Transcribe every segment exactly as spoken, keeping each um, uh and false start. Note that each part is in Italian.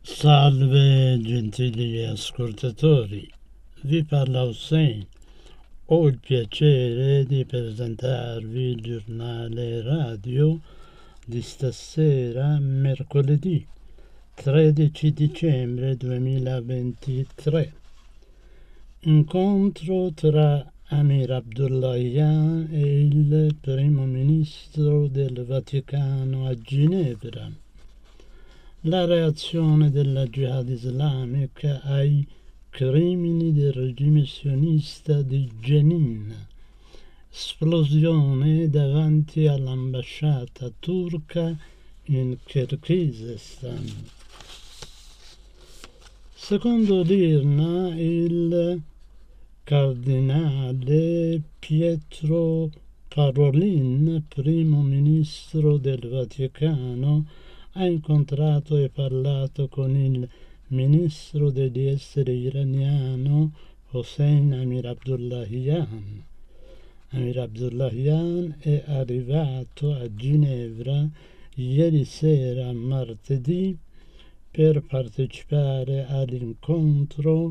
Salve gentili ascoltatori, vi parla Hussein. Ho il piacere di presentarvi il giornale radio di stasera, mercoledì tredici dicembre duemilaventitré. Incontro tra Amir Abdullahian e il primo ministro del Vaticano a Ginevra. La reazione della Jihad islamica ai crimini del regime sionista di Jenin. Esplosione davanti all'ambasciata turca in Kirghizistan. Secondo l'I R N A, il cardinale Pietro Parolin, primo ministro del Vaticano, ha incontrato e parlato con il ministro degli esteri iraniano Hossein Amir Abdullahian. Amir Abdullahian è arrivato a Ginevra ieri sera, martedì, per partecipare all'incontro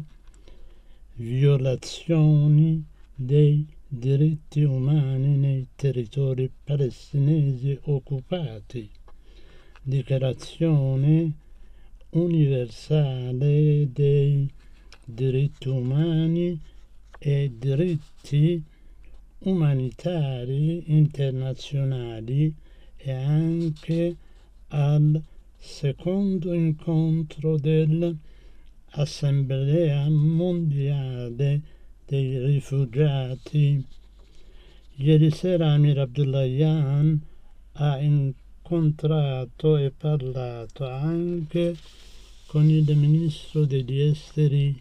Violazioni dei diritti umani nei territori palestinesi occupati. Dichiarazione universale dei diritti umani e diritti umanitari internazionali e anche al secondo incontro dell'Assemblea mondiale dei rifugiati. Ieri sera Amir Abdullahian ha incontrato e parlato anche con il ministro degli esteri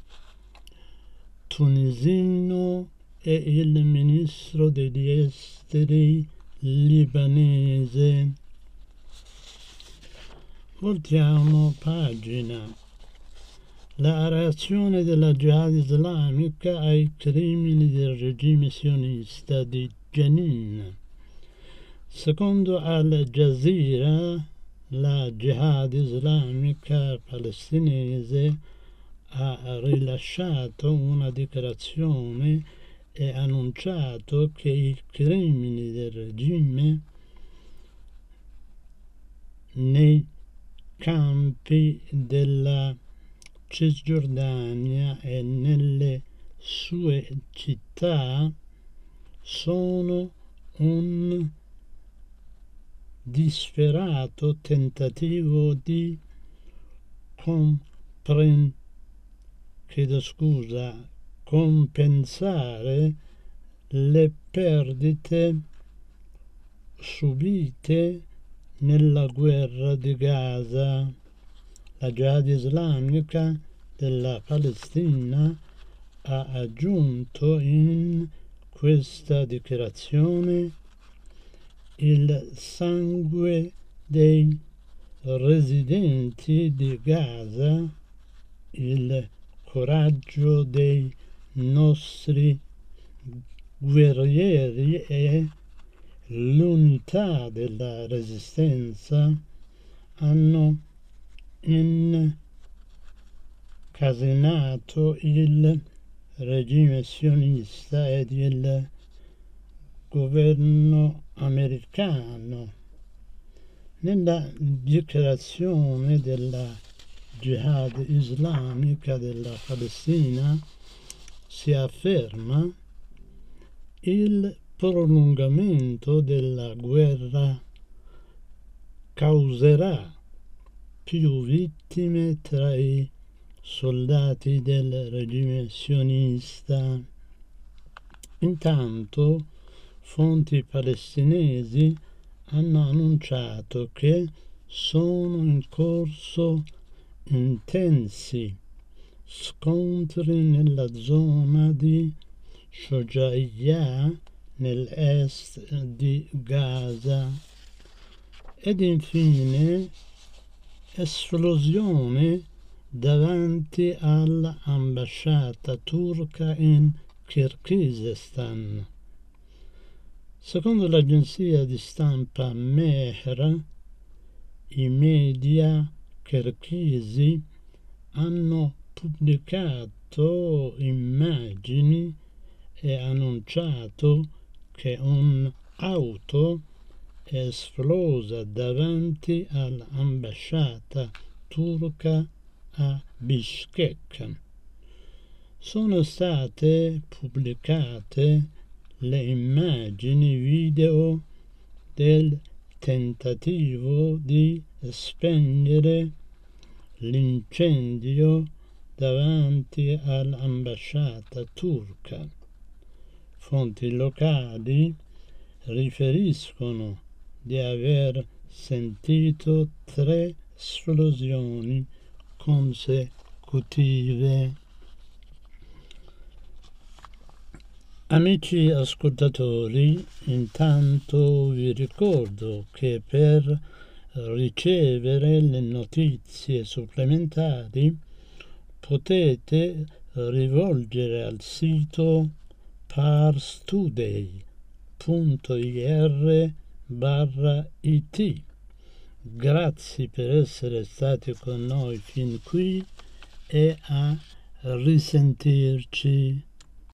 tunisino e il ministro degli esteri libanese. Voltiamo pagina. La reazione della Jihad islamica ai crimini del regime sionista di Jenin. Secondo Al Jazeera, la Jihad islamica palestinese ha rilasciato una dichiarazione e annunciato che i crimini del regime nei campi della Cisgiordania e nelle sue città sono un disperato tentativo di compren- chiedo scusa, compensare le perdite subite nella guerra di Gaza. La Jihad islamica della Palestina ha aggiunto in questa dichiarazione: il sangue dei residenti di Gaza, il coraggio dei nostri guerrieri e l'unità della resistenza hanno incasinato il regime sionista ed il governo americano. Nella dichiarazione della Jihad islamica della Palestina si afferma: il prolungamento della guerra causerà più vittime tra i soldati del regime sionista. Intanto fonti palestinesi hanno annunciato che sono in corso intensi scontri nella zona di Shoja'iyah nell'est di Gaza. Ed infine esplosione davanti all'ambasciata turca in Kirghizistan. Secondo l'agenzia di stampa Mehr, i media kirghizi hanno pubblicato immagini e annunciato che un'auto è esplosa davanti all'ambasciata turca a Bishkek. Sono state pubblicate le immagini video del tentativo di spegnere l'incendio davanti all'ambasciata turca. Fonti locali riferiscono di aver sentito tre esplosioni consecutive. Amici ascoltatori, intanto vi ricordo che per ricevere le notizie supplementari potete rivolgere al sito parstoday punto ir barra it. Grazie per essere stati con noi fin qui e a risentirci.